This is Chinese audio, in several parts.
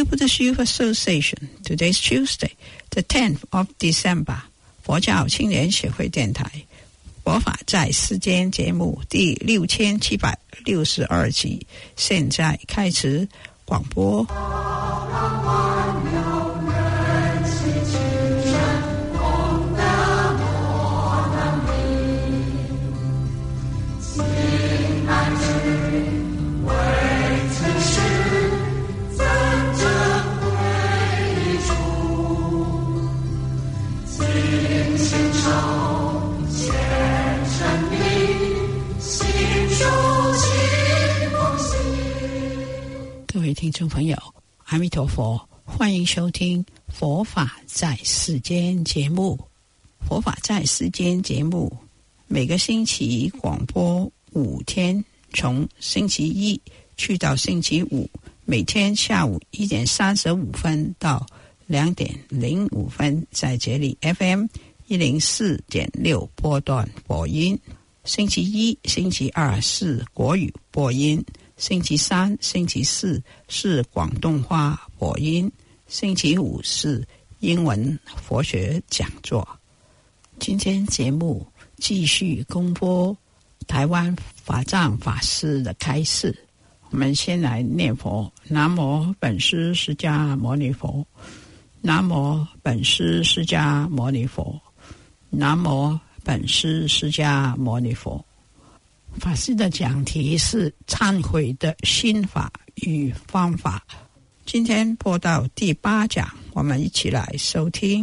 Buddhist Youth Association. Today's Tuesday, the 10th of December. 佛教青年协会电台佛法在世间节目第6762集，现在开始广播。各位听众朋友，阿弥陀佛，欢迎收听佛法在世间节目。佛法在世间节目每个星期广播5天，从星期一去到星期五，每天下午1点35分到2点05分，在这里 FM 104.6波段播音。星期一、星期二是国语播音，星期三、星期四是广东话播音，星期五是英文佛学讲座。今天节目继续公播台湾法藏法师的开示。我们先来念佛：南无本师释迦牟尼佛，南无本师释迦牟尼佛，南无本师释迦牟尼佛。法师的讲题是忏悔的心法与方法。今天播到第8讲，我们一起来收听。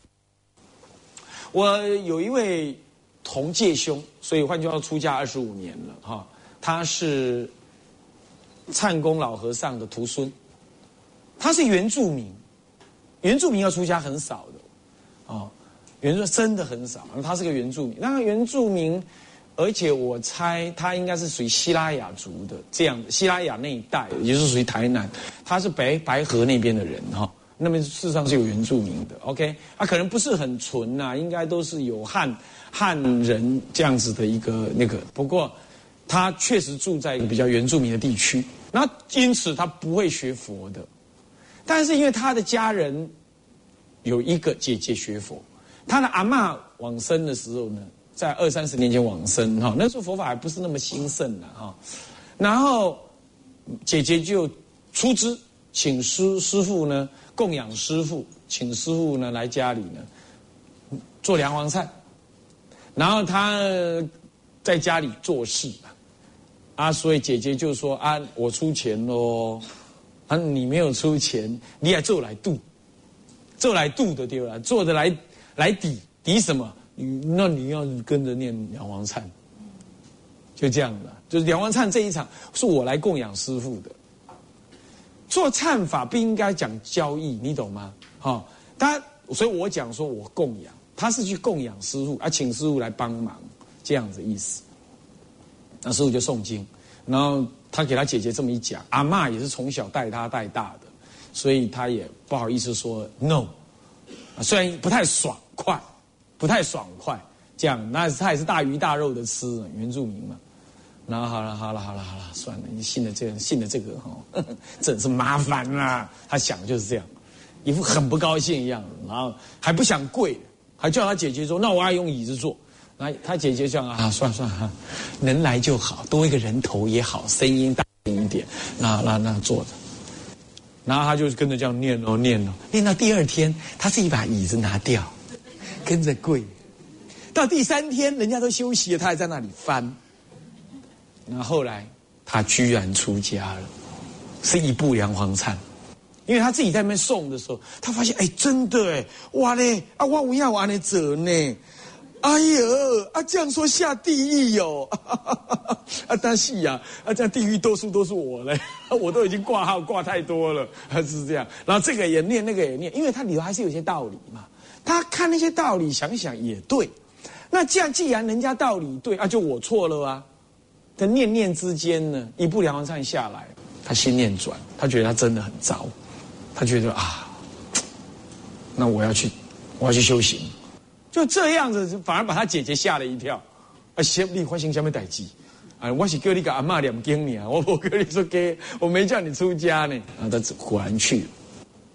我有一位同戒兄，所以换句话说，出家25年了哈。他是忏公老和尚的徒孙，他是原住民，原住民要出家很少的哦，原住民真的很少。他是个原住民，那原住民。而且我猜他应该是属于西拉雅族的，这样的西拉雅那一带，也就是属于台南，他是白河那边的人哈，那边事实上是有原住民的。OK， 他可能不是很纯呐，应该都是有汉人这样子的一个那个。不过他确实住在一个比较原住民的地区，那因此他不会学佛的。但是因为他的家人有一个姐姐学佛，他的阿嬷往生的时候呢，在20-30年前往生哈，那时候佛法还不是那么兴盛的哈。然后姐姐就出资请师父呢供养师父，请师父呢来家里呢做梁皇菜，然后他在家里做事啊，所以姐姐就说啊，我出钱咯，啊你没有出钱，你还做来度的对了，做的来抵什么？那你要跟着念梁皇忏，就这样的。就是梁皇忏这一场是我来供养师父的。做忏法不应该讲交易，你懂吗？哈，所以我讲说我供养，他是去供养师父啊，请师父来帮忙，这样子意思。那师父就诵经，然后他给他姐姐这么一讲，阿嬷也是从小带他带大的，所以他也不好意思说 no， 虽然不太爽快。这样，那他也是大鱼大肉的吃，原住民嘛。然后好了，算了，你信了这个哈，真是麻烦啦。他想就是这样，一副很不高兴一样，然后还不想跪，还叫他姐姐说：“那我要用椅子坐。”然后他姐姐讲啊，算了，能来就好，多一个人头也好，声音大一点，那坐着。然后他就跟着这样念到第2天，他自己把椅子拿掉。跟着跪，到第3天，人家都休息了，他还在那里翻。然后后来，他居然出家了，是一部梁皇忏。因为他自己在那边诵的时候，他发现，真的哇嘞啊，我有要安尼做呢，哎呦啊，这样说下地狱哟，啊，但是呀，这样地狱多数都是我嘞，我都已经挂号挂太多了，是这样。然后这个也念，那个也念，因为它里头还是有些道理嘛。他看那些道理，想想也对。那这样，既然人家道理对，就我错了啊。他念之间呢，一部梁皇忏下来，他心念转，他觉得他真的很糟，他觉得那我要去修行，就这样子，反而把他姐姐吓了一跳。你发生什么代志？我是叫你给阿嬷念经呢，我没跟你说给，我没叫你出家呢。他果然去了。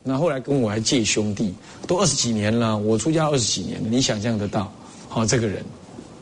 那后来跟我还借兄弟，都20几年了，我出家20几年了，你想象得到？这个人，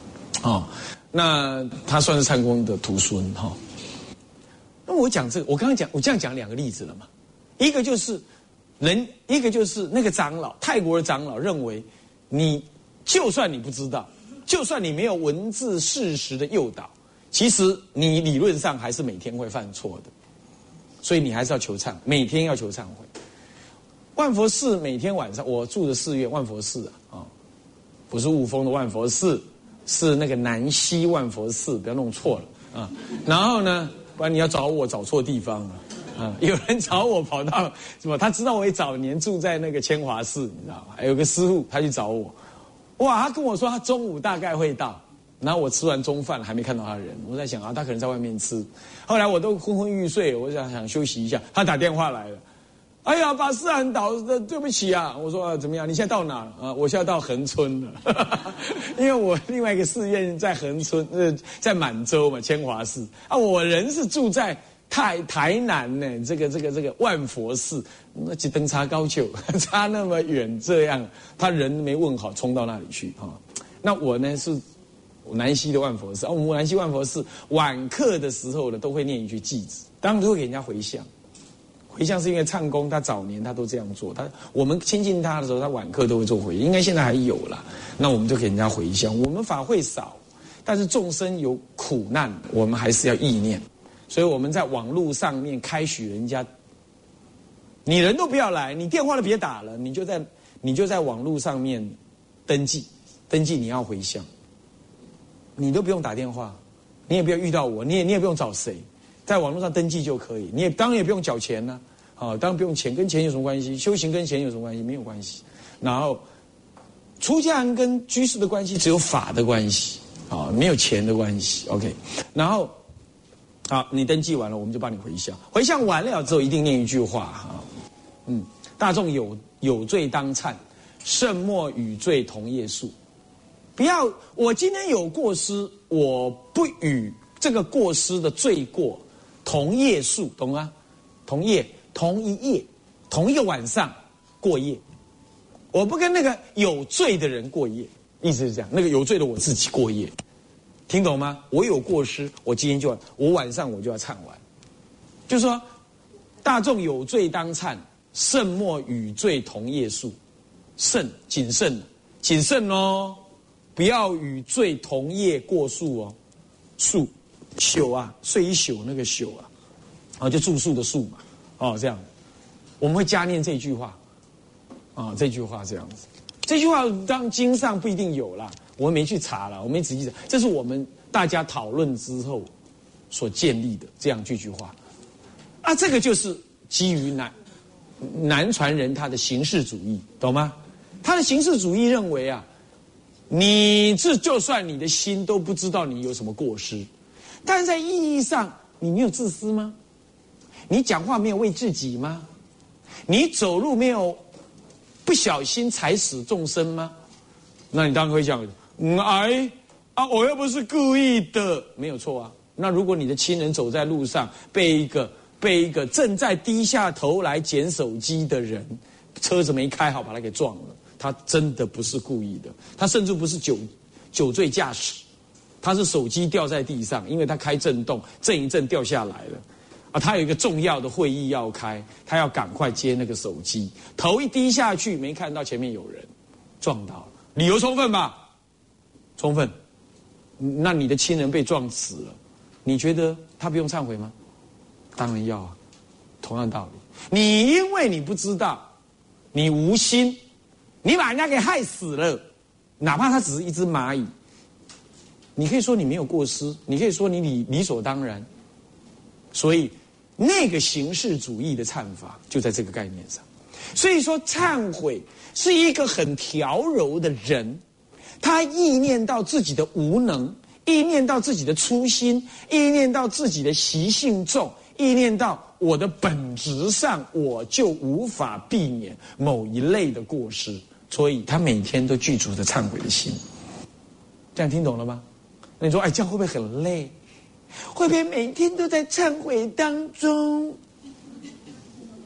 那他算是灿公的徒孙哈。那我讲这个，我刚刚讲，我这样讲2个例子了嘛，一个就是那个长老，泰国的长老认为，你就算你不知道，就算你没有文字事实的诱导，其实你理论上还是每天会犯错的，所以你还是要求忏，每天要求忏悔。万佛寺每天晚上，我住的寺院万佛寺不是雾峰的万佛寺，是那个南溪万佛寺，不要弄错了啊。然后呢，不然你要找我找错地方了。有人找我跑到什么？他知道我也早年住在那个千华寺，你知道吗？有个师父他去找我，哇，他跟我说他中午大概会到，然后我吃完中饭还没看到他人，我在想他可能在外面吃。后来我都昏昏欲睡，我想休息一下，他打电话来了，哎呀，法师很倒，对不起啊。我说怎么样？你现在到哪啊？我现在到恒春了，因为我另外一个寺院在恒春，在满洲嘛，千华寺啊，我人是住在台南呢，这个万佛寺，那几登差高就差那么远，这样他人没问好，冲到那里去那我呢是南溪的万佛寺，我们南溪万佛寺晚课的时候呢，都会念一句偈子，当然都会给人家回向。回向是因为灿公他早年他都这样做，我们亲近他的时候，他晚课都会做回向，应该现在还有啦。那我们就给人家回向。我们法会少，但是众生有苦难，我们还是要意念。所以我们在网络上面开许人家，你人都不要来，你电话都别打了，你就在网络上面登记你要回向，你都不用打电话，你也不要遇到我，你也不用找谁，在网络上登记就可以，你也当然也不用缴钱呢，当然不用钱，跟钱有什么关系？修行跟钱有什么关系？没有关系。然后出家人跟居士的关系只有法的关系没有钱的关系。OK， 然后。好，你登记完了，我们就帮你回向。回向完了之后，一定念一句话大众有罪当忏，慎莫与罪同业数。不要，我今天有过失，我不与这个过失的罪过同业数，懂吗？同一夜，同一个晚上过夜，我不跟那个有罪的人过夜，意思是这样，那个有罪的我自己过夜。听懂吗？我有过失，我今天我晚上我就要忏完，就是说，大众有罪当忏，慎莫与罪同业数，谨慎哦，不要与罪同业过数哦，宿啊，睡一宿那个宿就住宿的宿嘛，这样，我们会加念这句话，这句话这样子，这句话当经上不一定有啦。我们没去查了，我没仔细查，这是我们大家讨论之后所建立的这样这句话。这个就是基于南传人他的形式主义，懂吗？他的形式主义认为你就算你的心都不知道你有什么过失，但是在意义上你没有自私吗？你讲话没有为自己吗？你走路没有不小心踩死众生吗？那你当然会讲。我又不是故意的，没有错啊。那如果你的亲人走在路上，被一个正在低下头来捡手机的人，车子没开好把他给撞了，他真的不是故意的，他甚至不是酒醉驾驶，他是手机掉在地上，因为他开震动，震一震掉下来了。他有一个重要的会议要开，他要赶快接那个手机，头一低下去没看到前面有人，撞到了。理由充分吧？充分。那你的亲人被撞死了，你觉得他不用忏悔吗？当然要啊，同样道理。你因为你不知道，你无心，你把人家给害死了，哪怕他只是一只蚂蚁，你可以说你没有过失，你可以说你理所当然。所以那个形式主义的忏法就在这个概念上。所以说忏悔是一个很调柔的人，他意念到自己的无能，意念到自己的粗心，意念到自己的习性重，意念到我的本质上我就无法避免某一类的过失，所以他每天都具足着忏悔的心。这样听懂了吗？那你说这样会不会很累？会不会每天都在忏悔当中？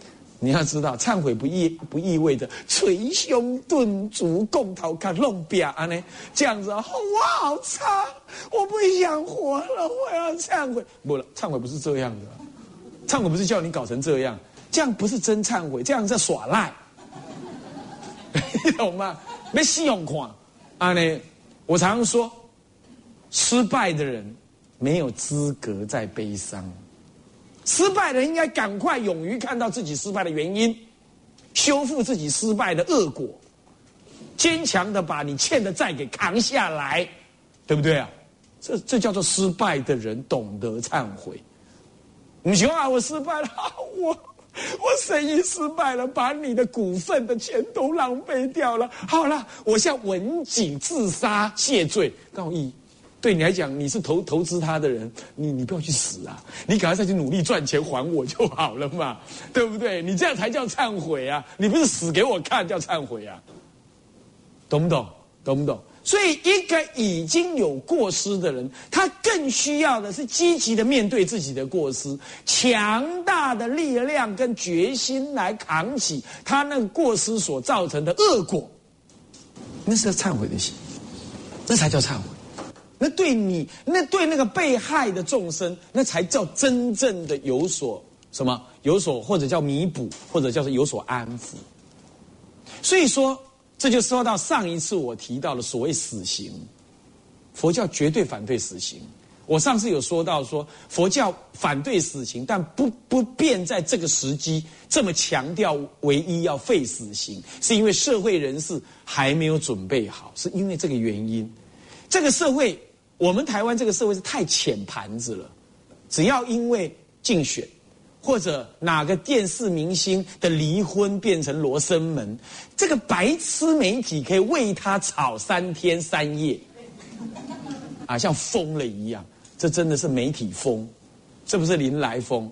你要知道，忏悔不意味着捶胸顿足、共头看弄表啊呢，这样子啊，我好差，我不想活了，我要忏悔。不了，忏悔不是这样的，忏悔不是叫你搞成这样，这样不是真忏悔，这样在耍赖，你懂吗？没信用看啊呢，我常说，失败的人没有资格再悲伤。失败的人应该赶快勇于看到自己失败的原因，修复自己失败的恶果，坚强的把你欠的债给扛下来，对不对啊？这叫做失败的人懂得忏悔。你说啊，我失败了，我生意失败了，把你的股份的钱都浪费掉了。好了，我向文景自杀谢罪，告意。对你来讲，你是投资他的人，你不要去死啊！你赶快再去努力赚钱还我就好了嘛，对不对？你这样才叫忏悔啊！你不是死给我看叫忏悔啊？懂不懂？懂不懂？所以，一个已经有过失的人，他更需要的是积极的面对自己的过失，强大的力量跟决心来扛起他那个过失所造成的恶果。那是忏悔的心，那才叫忏悔。那对你，那对那个被害的众生，那才叫真正的有所什么？有所或者叫弥补，或者叫做有所安抚。所以说，这就说到上一次我提到的所谓死刑，佛教绝对反对死刑。我上次有说到说，佛教反对死刑，但不便在这个时机这么强调唯一要废死刑，是因为社会人士还没有准备好，是因为这个原因。这个社会，我们台湾这个社会是太浅盘子了，只要因为竞选或者哪个电视明星的离婚变成罗生门，这个白痴媒体可以为他吵3天3夜，啊，像疯了一样。这真的是媒体疯，这不是林来疯，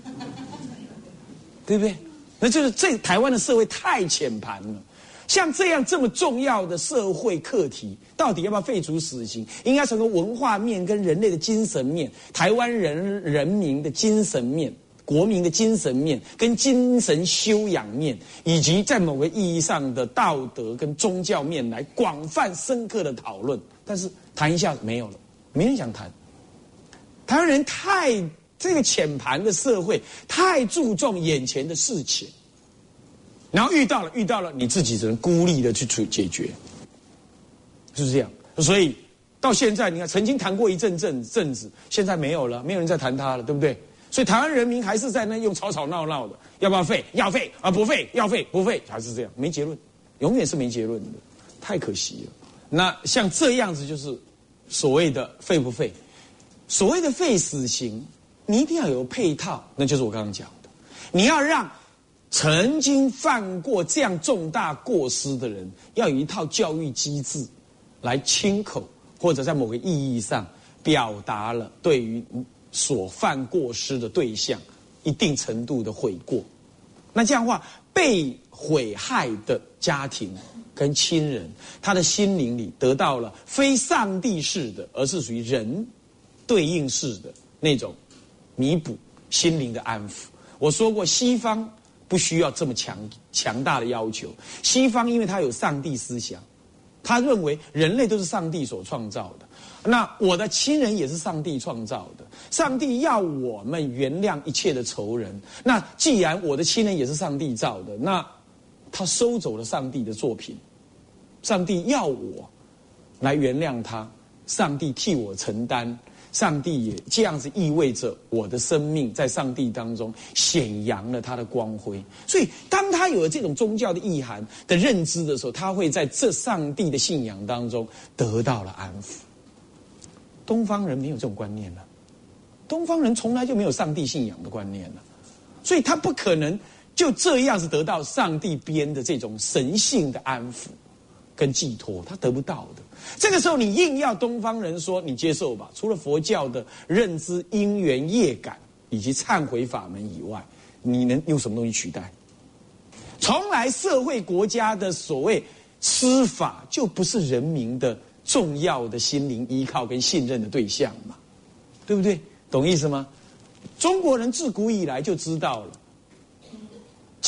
对不对？那就是这台湾的社会太浅盘了。像这样这么重要的社会课题，到底要不要废除死刑？应该从文化面跟人类的精神面，台湾人民的精神面，国民的精神面跟精神修养面，以及在某个意义上的道德跟宗教面来广泛深刻的讨论。但是谈一下没有了，没人想谈。台湾人这个浅盘的社会太注重眼前的事情。然后遇到了，你自己只能孤立的去解决，是不是这样？所以到现在，你看曾经谈过一阵子，现在没有了，没有人在谈它了，对不对？所以台湾人民还是在那用吵吵闹闹的，要不要废？要废啊，不废，要废不废，还是这样，没结论，永远是没结论的，太可惜了。那像这样子就是所谓的废不废，所谓的废死刑，你一定要有配套，那就是我刚刚讲的，你要让曾经犯过这样重大过失的人，要有一套教育机制来亲口或者在某个意义上表达了对于所犯过失的对象一定程度的悔过。那这样的话，被毁害的家庭跟亲人，他的心灵里得到了非上帝式的，而是属于人对应式的那种弥补心灵的安抚。我说过，西方不需要这么强大的要求。西方因为他有上帝思想，他认为人类都是上帝所创造的，那我的亲人也是上帝创造的，上帝要我们原谅一切的仇人。那既然我的亲人也是上帝造的，那他收走了上帝的作品，上帝要我来原谅他，上帝替我承担，上帝也这样子意味着我的生命在上帝当中显扬了他的光辉。所以当他有了这种宗教的意涵的认知的时候，他会在这上帝的信仰当中得到了安抚。东方人没有这种观念了，东方人从来就没有上帝信仰的观念了，所以他不可能就这样子得到上帝编的这种神性的安抚跟寄托，他得不到的。这个时候你硬要东方人说你接受吧，除了佛教的认知因缘业感以及忏悔法门以外，你能用什么东西取代？从来社会国家的所谓司法就不是人民的重要的心灵依靠跟信任的对象嘛，对不对？懂意思吗？中国人自古以来就知道了，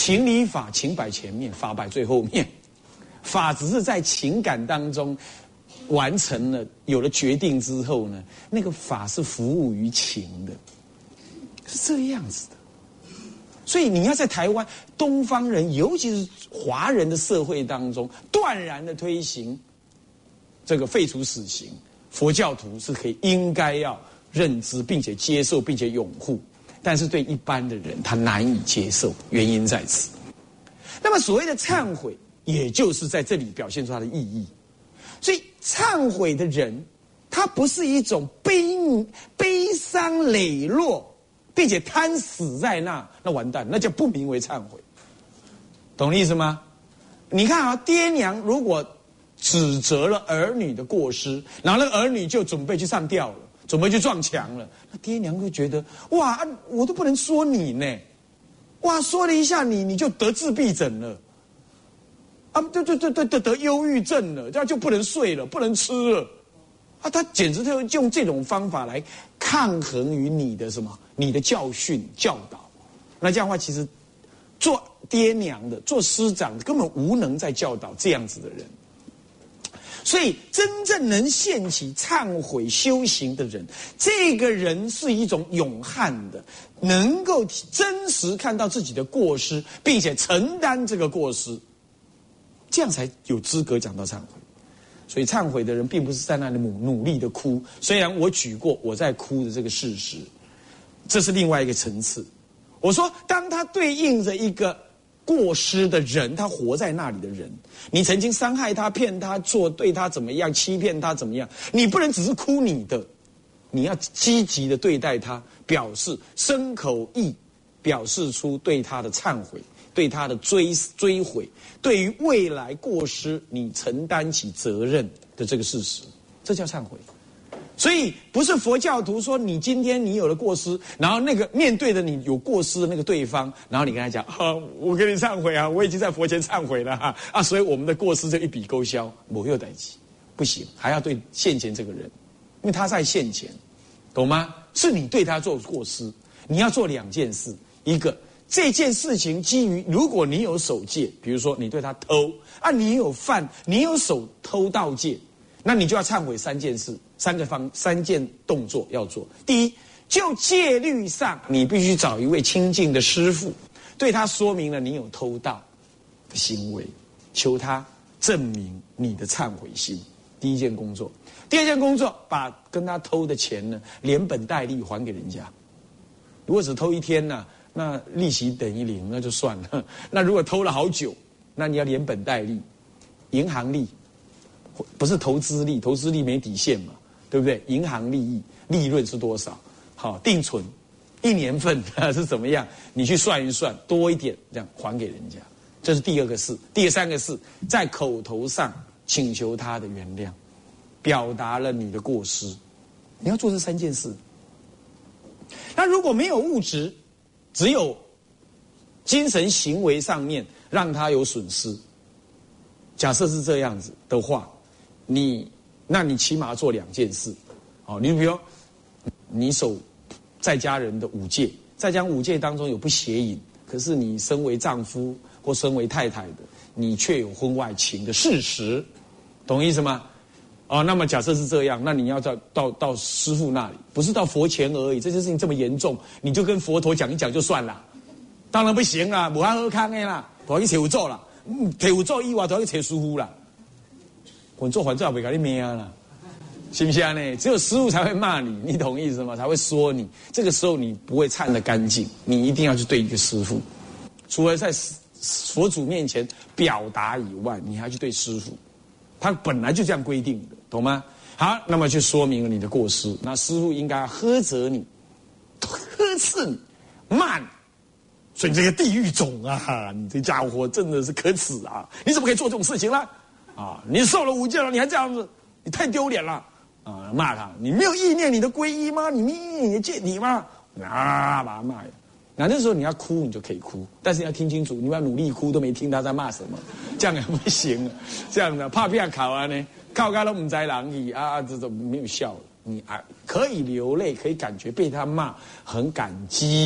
情理法，情摆前面，法摆最后面。法只是在情感当中完成了，有了决定之后呢，那个法是服务于情的，是这样子的。所以你要在台湾东方人，尤其是华人的社会当中，断然的推行这个废除死刑，佛教徒是应该要认知，并且接受，并且拥护。但是对一般的人，他难以接受，原因在此。那么所谓的忏悔，也就是在这里表现出它的意义。所以忏悔的人，他不是一种悲伤磊落，并且贪死在那完蛋，那就不名为忏悔。懂意思吗？你看啊，爹娘如果指责了儿女的过失，然后那个儿女就准备去上吊了，准备去撞墙了，那爹娘会觉得哇，我都不能说你呢，哇，说了一下你就得自闭症了。啊，得忧郁症了，这样就不能睡了，不能吃了，啊，他简直就用这种方法来抗衡于你的什么？你的教训教导。那这样的话，其实做爹娘的、做师长的根本无能在教导这样子的人。所以，真正能献起忏悔修行的人，这个人是一种勇悍的，能够真实看到自己的过失，并且承担这个过失。这样才有资格讲到忏悔。所以忏悔的人并不是在那里努力的哭，虽然我举过我在哭的这个事实，这是另外一个层次。我说当他对应着一个过失的人，他活在那里的人，你曾经伤害他、骗他、对他怎么样、欺骗他怎么样，你不能只是哭你的，你要积极的对待他，表示身口意，表示出对他的忏悔，对他的追悔，对于未来过失你承担起责任的这个事实，这叫忏悔。所以不是佛教徒说你今天你有了过失，然后那个面对着你有过失的那个对方，然后你跟他讲我跟你忏悔啊，我已经在佛前忏悔了啊，所以我们的过失就一笔勾销，没有代志，不行，还要对现前这个人，因为他在现前，懂吗？是你对他做过失，你要做两件事，一个这件事情基于如果你有守戒，比如说你对他偷啊，你有守偷盗戒，那你就要忏悔三件事，三件动作要做。第一，就戒律上，你必须找一位亲近的师父，对他说明了你有偷盗的行为，求他证明你的忏悔心。第一件工作。第二件工作，把跟他偷的钱呢，连本带利还给人家。如果只偷一天呢，那利息等于零，那就算了。那如果偷了好久，那你要连本带利，银行利，不是投资利，投资利没底线嘛，对不对？银行利益利润是多少？好，定存1年份是怎么样？你去算一算，多一点这样还给人家。这是第二个事。第三个事，在口头上请求他的原谅，表达了你的过失。你要做这三件事。那如果没有物质，只有精神行为上面让他有损失，假设是这样子的话，那你起码做两件事。你比如你守在家人的五戒，在家五戒当中有不邪淫，可是你身为丈夫或身为太太的，你却有婚外情的事实，懂意思吗？那么假设是这样，那你要到师父那里，不是到佛前而已。这件事情这么严重，你就跟佛陀讲一讲就算了，当然不行啦，无法好康的啦，不要去找做啦，找做以外都要去找师父啦。我做反正也不给你命啦，是不是啊？呢，只有师父才会骂你，你懂意思吗？才会说你。这个时候你不会忏得干净，你一定要去对一个师父，除了在佛祖面前表达以外，你还要去对师父。他本来就这样规定的，懂吗？好，那么就说明了你的过失。那师父应该呵责你，呵斥你，骂你，说你这个地狱种啊，你这家伙真的是可耻啊！你怎么可以做这种事情呢？你受了五戒了，你还这样子，你太丢脸了啊！骂他，你没有意念你的皈依吗？你没意念你的戒体吗？把他骂呀。那时候你要哭，你就可以哭，但是你要听清楚，你要努力哭都没听他在骂什么，这样也不行啊。这样的怕不要考啊呢，靠都不知人意这种没有效。你可以流泪，可以感觉被他骂很感激，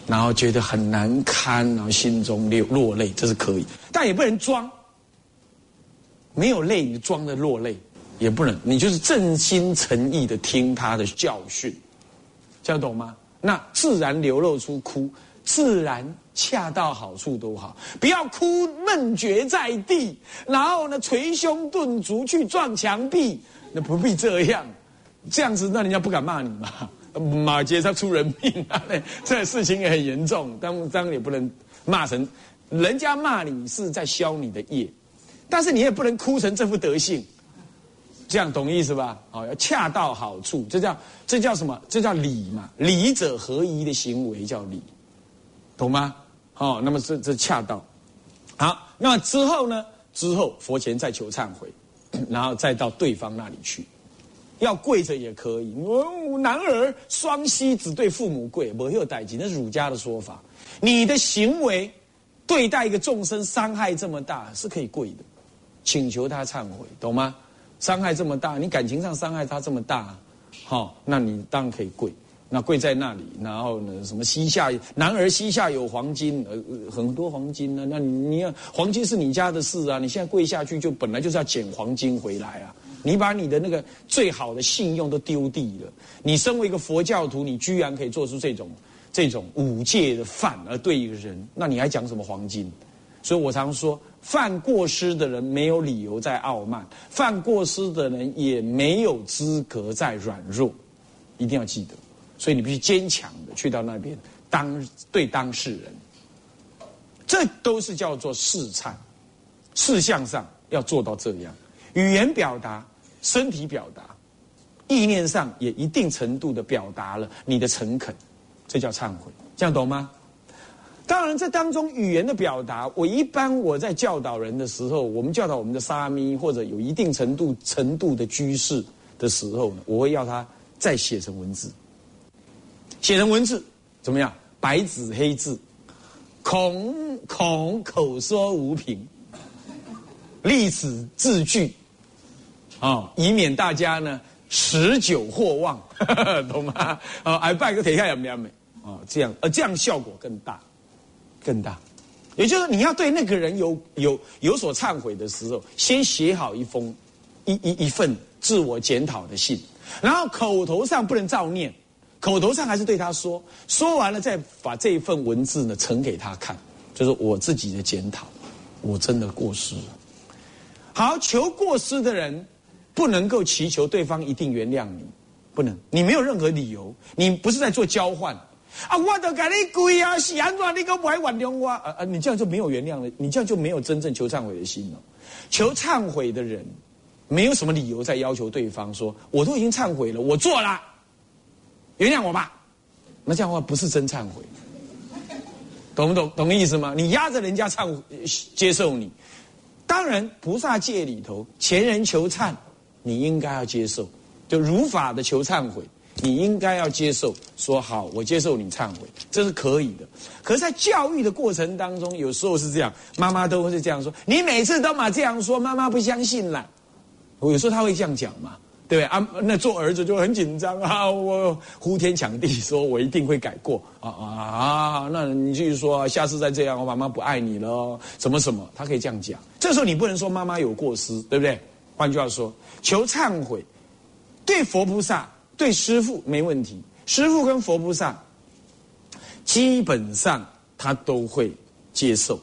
然后觉得很难堪，然后心中落泪，这是可以，但也不能装。没有泪，你装的落泪也不能，你就是真心诚意的听他的教训，这样懂吗？那自然流露出哭，自然恰到好处都好，不要哭闷绝在地，然后呢捶胸顿足去撞墙壁，那不必这样，这样子那人家不敢骂你嘛。马杰他出人命啊，这事情也很严重，当然也不能骂成，人家骂你是在消你的业，但是你也不能哭成这副德性，这样懂意思吧？哦，要恰到好处，这叫什么？这叫礼嘛，礼者合一的行为叫礼，懂吗？哦，那么这恰到。好，那么之后呢？之后佛前再求忏悔，然后再到对方那里去。要跪着也可以，男儿双膝只对父母跪，没有代志，那是儒家的说法。你的行为对待一个众生伤害这么大，是可以跪的，请求他忏悔，懂吗？伤害这么大，你感情上伤害他这么大，那你当然可以跪。那跪在那里，然后呢，什么膝下男儿膝下有黄金，很多黄金呢，那你黄金是你家的事啊，你现在跪下去就本来就是要捡黄金回来啊。你把你的那个最好的信用都丢地了。你身为一个佛教徒，你居然可以做出这种五戒的犯而对一个人，那你还讲什么黄金？所以我常说，犯过失的人没有理由在傲慢，犯过失的人也没有资格在软弱，一定要记得。所以你必须坚强的去到那边对当事人，这都是叫做事忏，事项上要做到这样。语言表达、身体表达、意念上也一定程度的表达了你的诚恳，这叫忏悔，这样懂吗？当然，这当中语言的表达，我在教导人的时候，我们教导我们的沙弥或者有一定程度的居士的时候呢，我会要他再写成文字，写成文字怎么样？白纸黑字，孔口说无凭，历史字句。以免大家呢食酒惑忘，懂吗？挨拜个铁下也没这样效果更大。也就是说，你要对那个人有所忏悔的时候，先写好一份自我检讨的信，然后口头上不能照念，口头上还是对他说完了，再把这一份文字呢呈给他看，就是我自己的检讨，我真的过失了。好，求过失的人不能够祈求对方一定原谅你，不能，你没有任何理由，你不是在做交换啊！我都给你跪啊，是安怎你都不会原谅我你这样就没有原谅了，你这样就没有真正求忏悔的心了。求忏悔的人，没有什么理由在要求对方说，我都已经忏悔了，我做了，原谅我吧。那这样的话不是真忏悔，懂不懂？懂意思吗？你压着人家接受你。当然，菩萨戒里头，前人求忏，你应该要接受，就如法的求忏悔，你应该要接受，说好，我接受你忏悔，这是可以的。可是，在教育的过程当中，有时候是这样，妈妈都会这样说，你每次都嘛这样说，妈妈不相信啦。有时候他会这样讲嘛，对不对？那做儿子就很紧张啊，我呼天抢地说，我一定会改过那你继续说，下次再这样，我妈妈不爱你了，什么什么，他可以这样讲。这时候你不能说妈妈有过失，对不对？换句话说，求忏悔，对佛菩萨、对师父没问题，师父跟佛菩萨基本上他都会接受，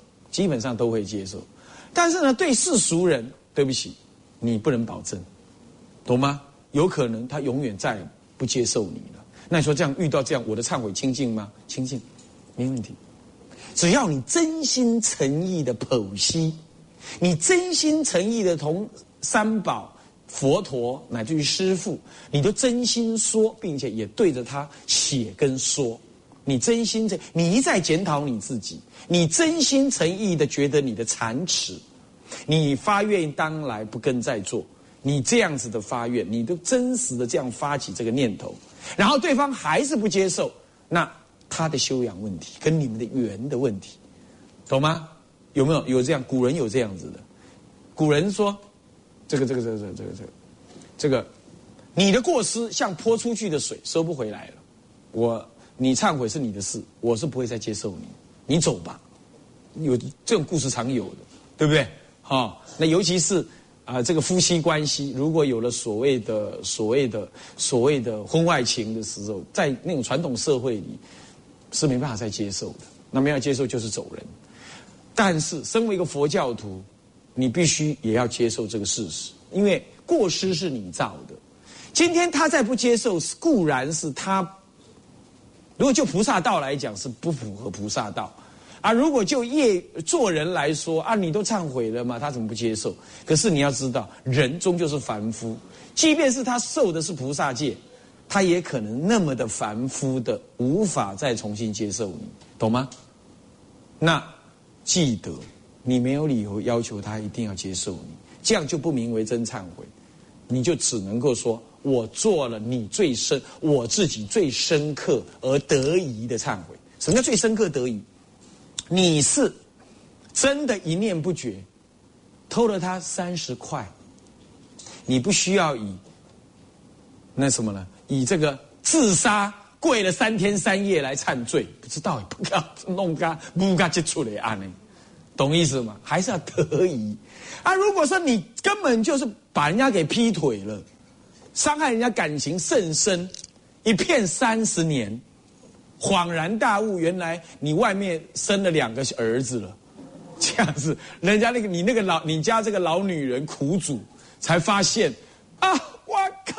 但是呢，对世俗人，对不起，你不能保证，懂吗？有可能他永远再也不接受你了。那你说这样遇到这样，我的忏悔清净吗？清净，没问题。只要你真心诚意的剖析，你真心诚意的同三宝、佛陀乃至于师父，你都真心说，并且也对着他写跟说。你真心你一再检讨你自己，你真心诚意的觉得你的残耻，你发愿当来不更再做，你这样子的发愿，你都真实的这样发起这个念头，然后对方还是不接受，那他的修养问题跟你们的缘的问题，懂吗？有没有这样？古人有这样子的，古人说，这个，你的过失像泼出去的水，收不回来了。 你忏悔是你的事，我是不会再接受你，你走吧。有这种故事常有的，对不对？那尤其是这个夫妻关系，如果有了所谓的婚外情的时候，在那种传统社会里是没办法再接受的。那没法接受就是走人。但是身为一个佛教徒，你必须也要接受这个事实，因为过失是你造的。今天他再不接受，固然是他，如果就菩萨道来讲是不符合菩萨道。如果就做人来说你都忏悔了嘛，他怎么不接受？可是你要知道，人终究是凡夫，即便是他受的是菩萨戒，他也可能那么的凡夫的无法再重新接受你，懂吗？那记得你没有理由要求他一定要接受你，这样就不名为真忏悔，你就只能够说我做了我自己最深刻而得宜的忏悔。什么叫最深刻得宜？你是真的一念不绝偷了他30块，你不需要以这个自杀跪了3天3夜来忏罪，不知道不要弄个不该接触的案呢，懂意思吗？还是要得宜如果说你根本就是把人家给劈腿了，伤害人家感情甚深，一骗30年，恍然大悟，原来你外面生了2个儿子了，这样子，人家你家这个老女人苦主才发现我靠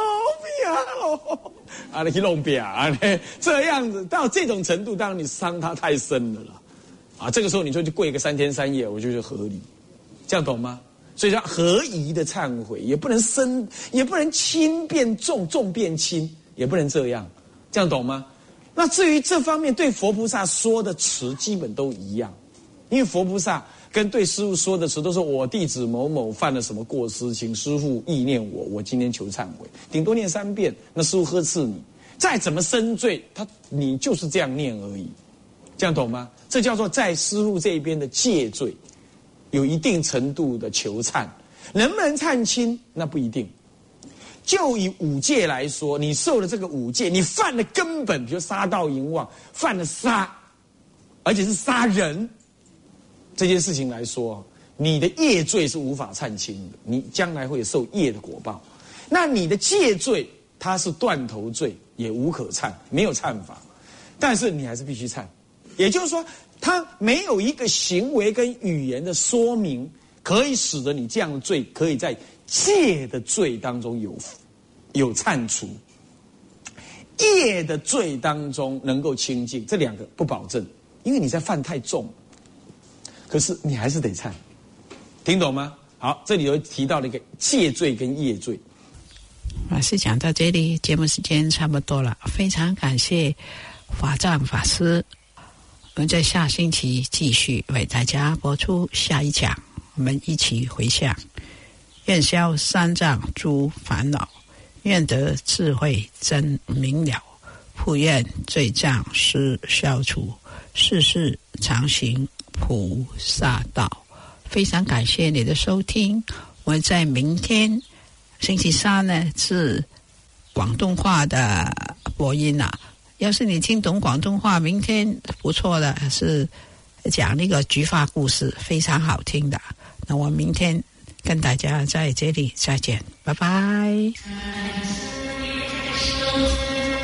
你去弄这样子到这种程度，当然你伤他太深了啦这个时候你说就跪个3天3夜，我觉得合理，这样懂吗？所以说合宜的忏悔也不能深，也不能轻变重，重变轻，也不能这样，这样懂吗？那至于这方面对佛菩萨说的词基本都一样，因为佛菩萨跟对师父说的词都是我弟子某某犯了什么过失，请师父意念我今天求忏悔，顶多念3遍，那师父呵斥你，再怎么深罪，你就是这样念而已，这样懂吗？这叫做在师父这边的戒罪，有一定程度的求忏，能不能忏轻那不一定。就以5戒来说，你受了这个5戒，你犯了根本，比如杀盗淫妄，犯了杀，而且是杀人这件事情来说，你的业罪是无法忏轻的，你将来会受业的果报。那你的戒罪，它是断头罪，也无可忏，没有忏法，但是你还是必须忏。也就是说，它没有一个行为跟语言的说明，可以使得你这样的罪可以在戒的罪当中有忏除，业的罪当中能够清净，这2个不保证，因为你在犯太重，可是你还是得忏，听懂吗？好，这里有提到了一个戒罪跟业罪。 老师讲到这里，节目时间差不多了，非常感谢法藏法师，我们在下星期继续为大家播出下一讲，我们一起回向，愿消三障诸烦恼，愿得智慧真明了，普愿罪障悉消除，世世常行菩萨道。非常感谢你的收听，我们在明天星期3呢是广东话的播音要是你听懂广东话，明天不错的，是讲那个菊花故事，非常好听的。那我明天跟大家在这里再见，拜拜。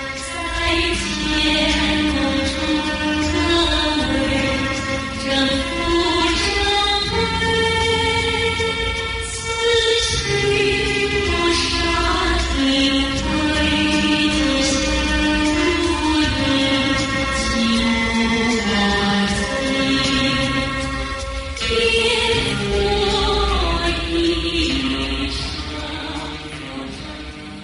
在天空中可为